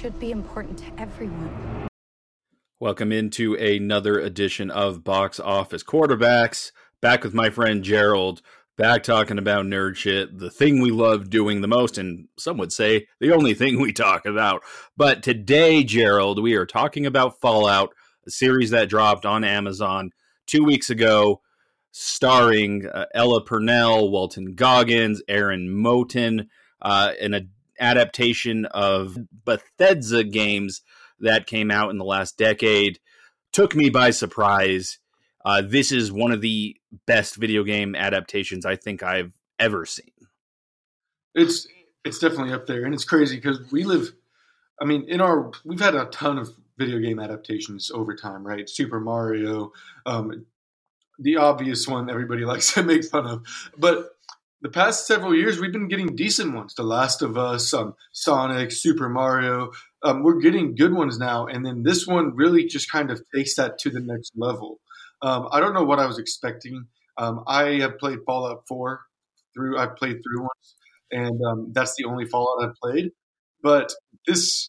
should be important to everyone. Welcome into another edition of Box Office Quarterbacks. Back with my friend Gerald. Back talking about nerd shit, the thing we love doing the most, and some would say the only thing we talk about. But today, Gerald, we are talking about Fallout, a series that dropped on Amazon 2 weeks ago, starring Ella Purnell, Walton Goggins, Aaron Moten, an adaptation of Bethesda games that came out in the last decade. Took me by surprise. This is one of the best video game adaptations I think I've ever seen. It's definitely up there, and it's crazy because we've had a ton of video game adaptations over time, right? Super Mario, the obvious one everybody likes to make fun of, but the past several years we've been getting decent ones. The Last of Us, Sonic, Super Mario. We're getting good ones now, and then this one really just kind of takes that to the next level. I don't know what I was expecting. I have played Fallout 4 I've played through once, and that's the only Fallout I've played. But it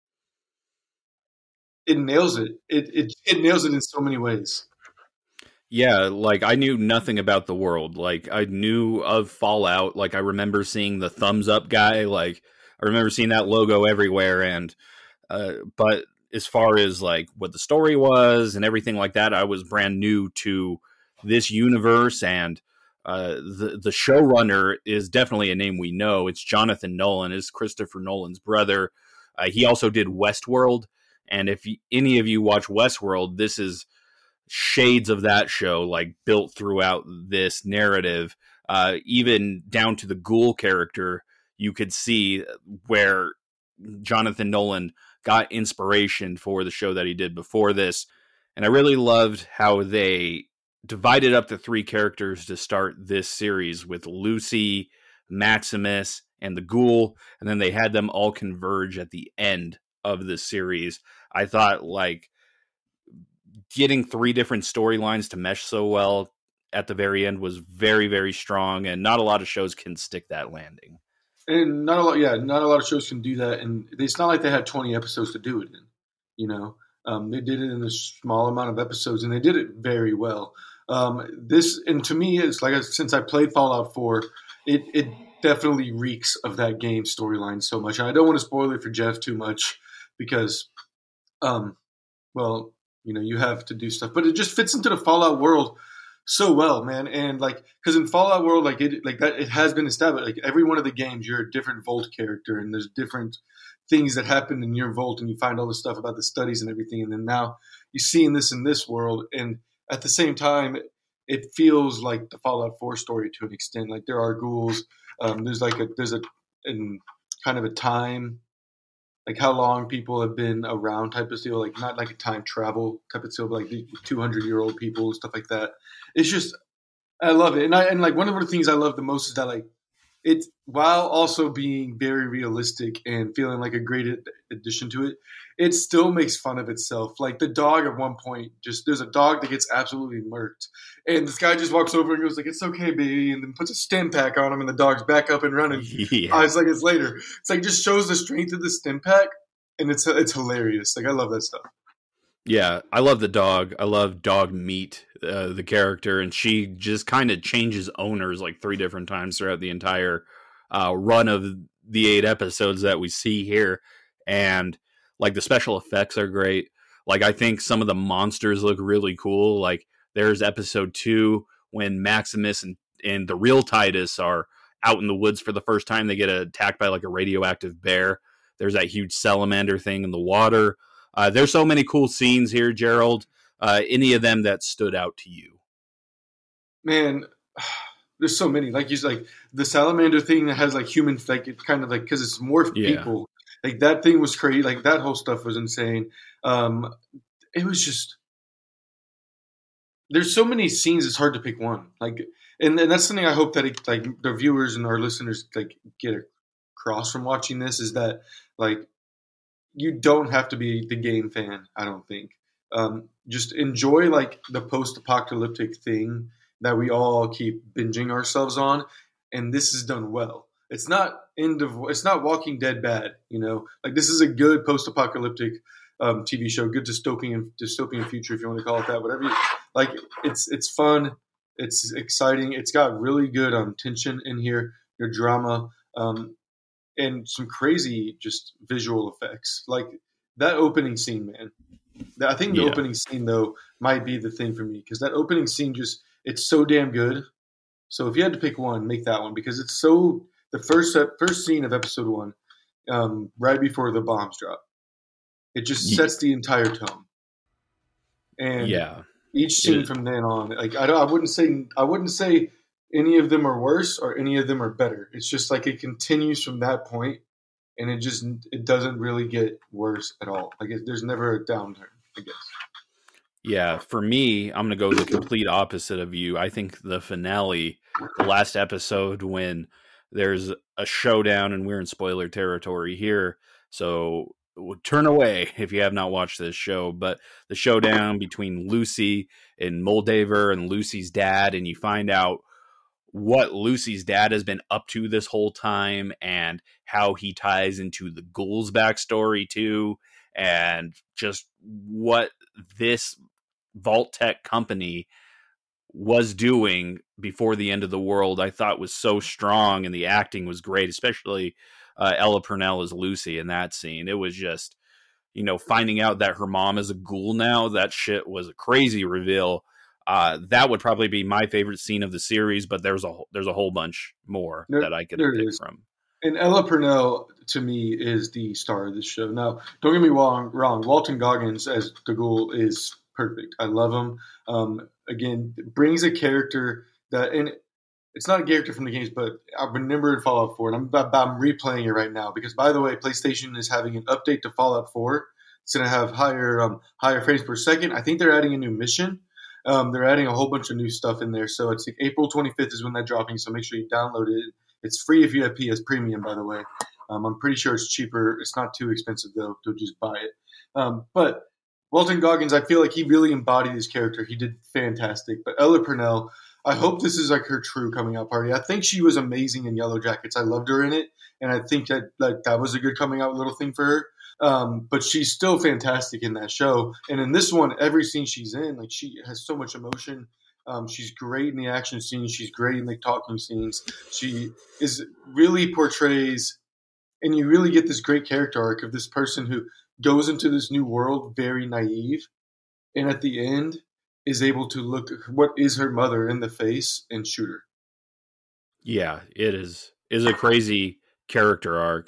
nails it. It nails it in so many ways. Yeah, like I knew nothing about the world. Like I knew of Fallout. Like I remember seeing the thumbs up guy. Like I remember seeing that logo everywhere. And but as far as like what the story was and everything like that, I was brand new to this universe. And the showrunner is definitely a name we know. It's Jonathan Nolan. It's Christopher Nolan's brother. He also did Westworld. And if any of you watch Westworld, this is shades of that show, like built throughout this narrative, even down to the ghoul character. You could see where Jonathan Nolan got inspiration for the show that he did before this. And I really loved how they divided up the three characters to start this series with Lucy, Maximus, and the ghoul, and then they had them all converge at the end of the series. I thought like getting three different storylines to mesh so well at the very end was very, very strong, and not a lot of shows can stick that landing. And not a lot of shows can do that, and it's not like they had 20 episodes to do it in. You know, they did it in a small amount of episodes, and they did it very well. And to me, it's like since I played Fallout 4, it definitely reeks of that game storyline so much. And I don't want to spoil it for Jeff too much because, you have to do stuff, but it just fits into the Fallout world so well, man. And like, because in Fallout world, it has been established. Like every one of the games, you're a different Vault character, and there's different things that happen in your Vault, and you find all the stuff about the studies and everything. And then now you're seeing this in this world, and at the same time, it feels like the Fallout 4 story to an extent. Like there are ghouls. There's a kind of a time, like how long people have been around type of deal, like not like a time travel type of deal, but like the 200-year-old people and stuff like that. It's just, I love it. And like one of the things I love the most is that like it's, while also being very realistic and feeling like a great addition to it, it still makes fun of itself. Like the dog at one point, there's a dog that gets absolutely murked. And this guy just walks over and goes like, "It's okay, baby," and then puts a stim pack on him, and the dog's back up and running. Yeah. 5 seconds later. It's like just shows the strength of the stim pack, and it's hilarious. Like I love that stuff. Yeah, I love the dog. I love Dog Meat, the character, and she just kind of changes owners like 3 different times throughout the entire run of the 8 episodes that we see here. And like the special effects are great. Like I think some of the monsters look really cool. Like there's episode 2 when Maximus and the real Titus are out in the woods for the first time. They get attacked by like a radioactive bear. There's that huge salamander thing in the water. There's so many cool scenes here, Gerald. Any of them that stood out to you? Man, there's so many. Like like the salamander thing that has like human, like it's kind of like because it's morphed people. Like that thing was crazy. Like that whole stuff was insane. It was just there's so many scenes. It's hard to pick one. Like, and that's something I hope that like the viewers and our listeners like get across from watching this is that like you don't have to be the game fan. I don't think. Just enjoy like the post-apocalyptic thing that we all keep binging ourselves on, and this is done well. it's not it's not Walking Dead bad, you know. Like this is a good post-apocalyptic TV show, good dystopian future, if you want to call it that. Whatever. Like it's fun, it's exciting. It's got really good tension in here, your drama, and some crazy just visual effects. Like that opening scene, man. I think the opening scene though might be the thing for me because that opening scene it's so damn good. So if you had to pick one, make that one because it's so the first scene of episode 1, right before the bombs drop. It just sets the entire tone. And each scene from then on, like I wouldn't say any of them are worse or any of them are better. It's just like it continues from that point, and it doesn't really get worse at all. Like there's never a downturn, I guess. Yeah, for me, I'm going to go the complete opposite of you. I think the finale, the last episode when there's a showdown, and we're in spoiler territory here, so turn away if you have not watched this show, but the showdown between Lucy and Moldaver and Lucy's dad, and you find out what Lucy's dad has been up to this whole time and how he ties into the Ghouls backstory too, and just what this Vault-Tec company was doing before the end of the world, I thought was so strong, and the acting was great, especially Ella Purnell as Lucy in that scene. It was just, finding out that her mom is a ghoul now, that shit was a crazy reveal. That would probably be my favorite scene of the series, but there's a whole bunch more that I could pick from. And Ella Purnell, to me, is the star of this show. Now, don't get me wrong. Walton Goggins as the ghoul is perfect. I love him. Again, brings a character and it's not a character from the games, but I remember in Fallout 4, and I'm replaying it right now because, by the way, PlayStation is having an update to Fallout 4. It's going to have higher frames per second. I think they're adding a new mission. They're adding a whole bunch of new stuff in there. So it's like April 25th is when they're dropping, so make sure you download it. It's free if you have PS Premium, by the way. I'm pretty sure it's cheaper. It's not too expensive, though, to just buy it. But Walton Goggins, I feel like he really embodied his character. He did fantastic. But Ella Purnell, I hope this is like her true coming out party. I think she was amazing in Yellow Jackets. I loved her in it, and I think that was a good coming out little thing for her. But she's still fantastic in that show. And in this one, every scene she's in, like she has so much emotion. She's great in the action scenes. She's great in the talking scenes. She really portrays, and you really get this great character arc of this person who goes into this new world very naive, and at the end is able to look what is her mother in the face and shoot her. Yeah, it is a crazy character arc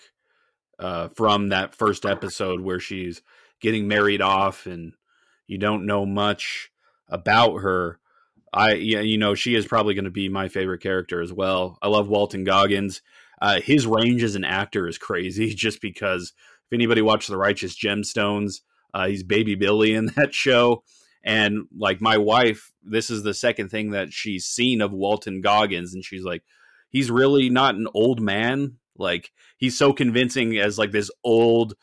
from that first episode where she's getting married off and you don't know much about her. She is probably going to be my favorite character as well. I love Walton Goggins. His range as an actor is crazy just because if anybody watched The Righteous Gemstones, he's Baby Billy in that show. And like my wife, this is the second thing that she's seen of Walton Goggins. And she's like, he's really not an old man. Like he's so convincing as like this old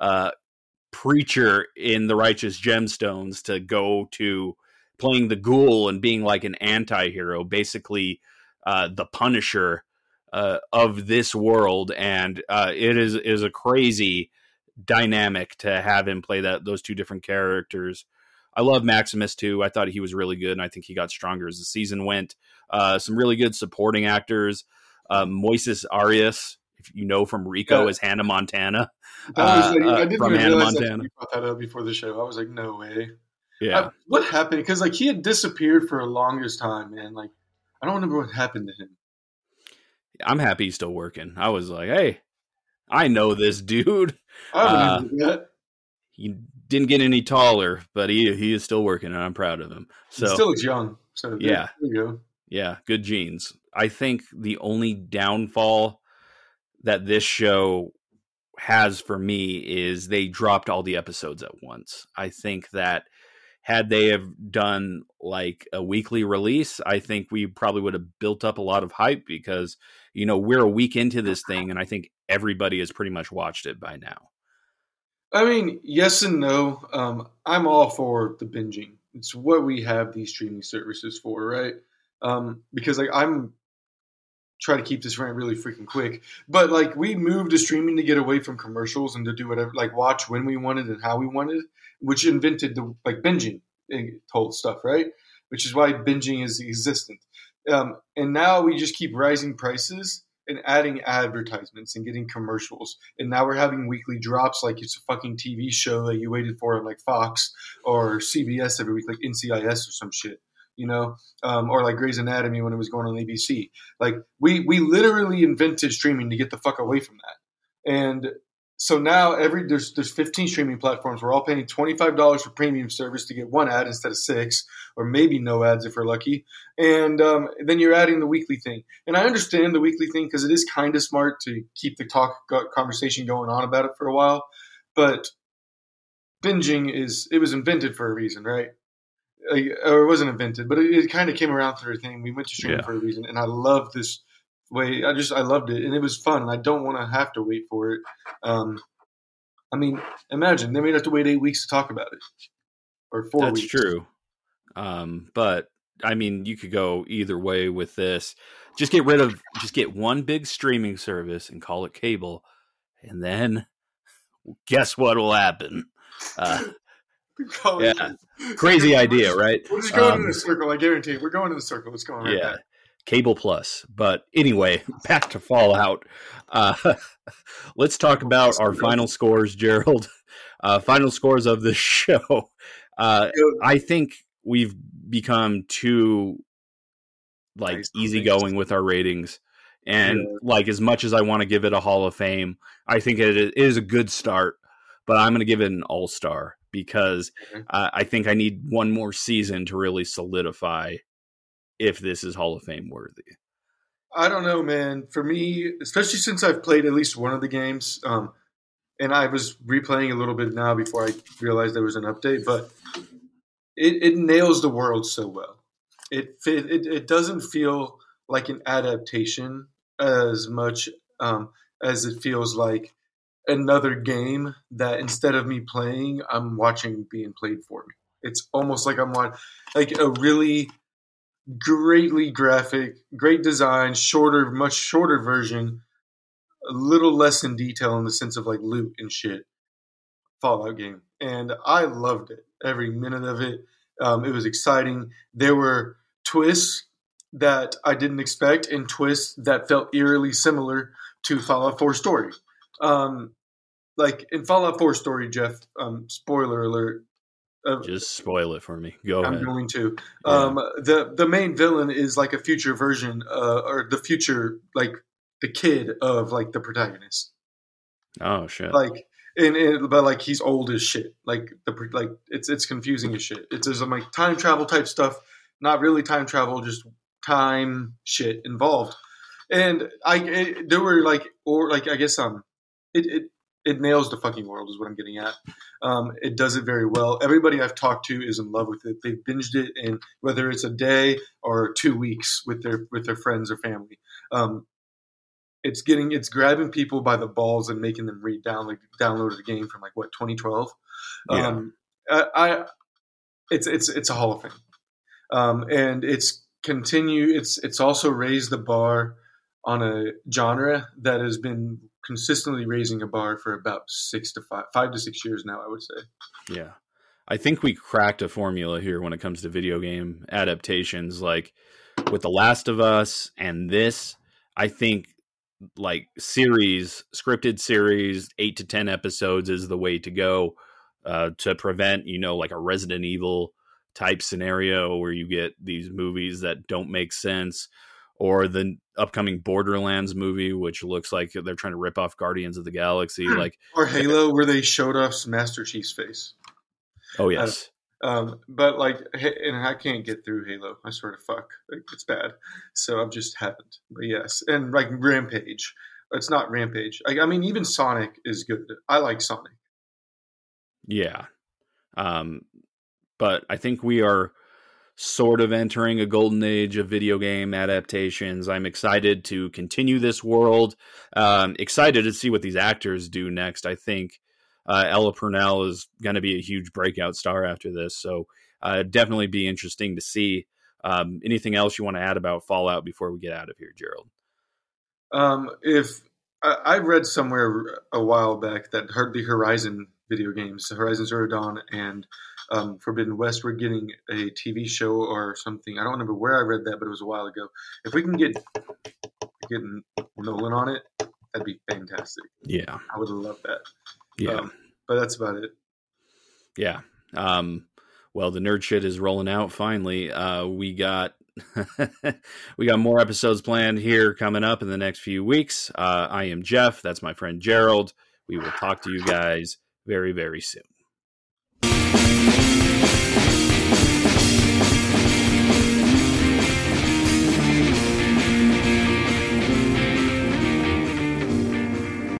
preacher in The Righteous Gemstones to go to playing the ghoul and being like an anti-hero, basically the Punisher of this world. And it is a crazy dynamic to have him play those two different characters. I love Maximus too. I thought he was really good, and I think he got stronger as the season went. Some really good supporting actors. Moises Arias, if you know from Rico, as Hannah Montana. I didn't from Hannah Montana. You brought that up before the show. I was like, no way. Yeah. What happened? Because like he had disappeared for the longest time, man. Like I don't remember what happened to him. I'm happy he's still working. I was like, hey, I know this dude. I remember that. He didn't get any taller, but he is still working, and I'm proud of him. So he still looks young. So yeah, there you go. Yeah, good genes. I think the only downfall that this show has for me is they dropped all the episodes at once. I think that had they have done like a weekly release, I think we probably would have built up a lot of hype because, we're a week into this thing, and I think everybody has pretty much watched it by now. I mean, yes and no. I'm all for the binging. It's what we have these streaming services for, right? Because like try to keep this rant really freaking quick. But like we moved to streaming to get away from commercials and to do whatever, like watch when we wanted and how we wanted, which invented the like binging whole stuff, right? Which is why binging is existent. And now we just keep rising prices and adding advertisements and getting commercials. And now we're having weekly drops like it's a fucking TV show that you waited for on like Fox or CBS every week, like NCIS or some shit, you know, or like Grey's Anatomy when it was going on ABC. Like we literally invented streaming to get the fuck away from that. And so now there's 15 streaming platforms. We're all paying $25 for premium service to get one ad instead of 6, or maybe no ads if we're lucky. And then you're adding the weekly thing. And I understand the weekly thing because it is kind of smart to keep the conversation going on about it for a while. But binging it was invented for a reason, right? Or it wasn't invented, but it kind of came around through a thing. We went to streaming for a reason, and I love this way. I loved it, and it was fun. And I don't want to have to wait for it. I mean, imagine they may have to wait 8 weeks to talk about it, or 4 weeks. That's true. But I mean, you could go either way with this. Just get one big streaming service and call it cable, and then guess what will happen? Yeah, crazy idea, right? We're just going in a circle. I guarantee you, we're going in a circle. It's going right back. Cable Plus. But anyway, back to Fallout. Let's talk about our final scores, Gerald. Final scores of the show. I think we've become too easygoing with our ratings. And like as much as I want to give it a Hall of Fame, I think it is a good start. But I'm going to give it an all-star because I think I need one more season to really solidify if this is Hall of Fame worthy. I don't know, man. For me, especially since I've played at least one of the games, and I was replaying a little bit now before I realized there was an update, but it nails the world so well. It doesn't feel like an adaptation as much as it feels like another game that instead of me playing, I'm watching being played for me. It's almost like I'm watching like a really greatly graphic, great design, much shorter version, a little less in detail in the sense of like loot and shit. Fallout game. And I loved it. Every minute of it. It was exciting. There were twists that I didn't expect and twists that felt eerily similar to Fallout 4 story. Like in Fallout 4 story, Jeff, spoiler alert. Just spoil it for me. Go ahead. I'm going to. The main villain is like a future version, or the future, like the kid of like the protagonist. Oh shit! Like, but like he's old as shit. Like it's confusing as shit. It's some like time travel type stuff. Not really time travel, just time shit involved. And there were like, or like I guess it nails the fucking world is what I'm getting at. It does it very well. Everybody I've talked to is in love with it. They've binged it in whether it's a day or 2 weeks with their friends or family. It's grabbing people by the balls and making them download the game from like what 2012. Yeah. It's a Hall of Fame. And it's also raised the bar on a genre that has been consistently raising a bar for about 5 to 6 years now, I would say. Yeah. I think we cracked a formula here when it comes to video game adaptations. Like with The Last of Us and this, I think like scripted series, 8 to 10 episodes is the way to go to prevent, like a Resident Evil type scenario where you get these movies that don't make sense, or the upcoming Borderlands movie, which looks like they're trying to rip off Guardians of the Galaxy, or Halo, where they showed us Master Chief's face. Oh yes, but and I can't get through Halo. I sort of fuck. It's bad, so I've just haven't. But yes, and like Rampage, it's not Rampage. I mean, even Sonic is good. I like Sonic. Yeah, but I think we are sort of entering a golden age of video game adaptations. I'm excited to continue this world. Excited to see what these actors do next. I think Ella Purnell is going to be a huge breakout star after this. So definitely be interesting to see. Anything else you want to add about Fallout before we get out of here, Gerald? If I read somewhere a while back that the Horizon video games, Horizon Zero Dawn and Forbidden West, were getting a TV show or something. I don't remember where I read that, but it was a while ago. If we can get Nolan on it, that'd be fantastic. Yeah, I would love that. Yeah, but that's about it. Yeah. Well, the nerd shit is rolling out finally. We got more episodes planned here coming up in the next few weeks. I am Jeff. That's my friend Gerald. We will talk to you guys very, very soon.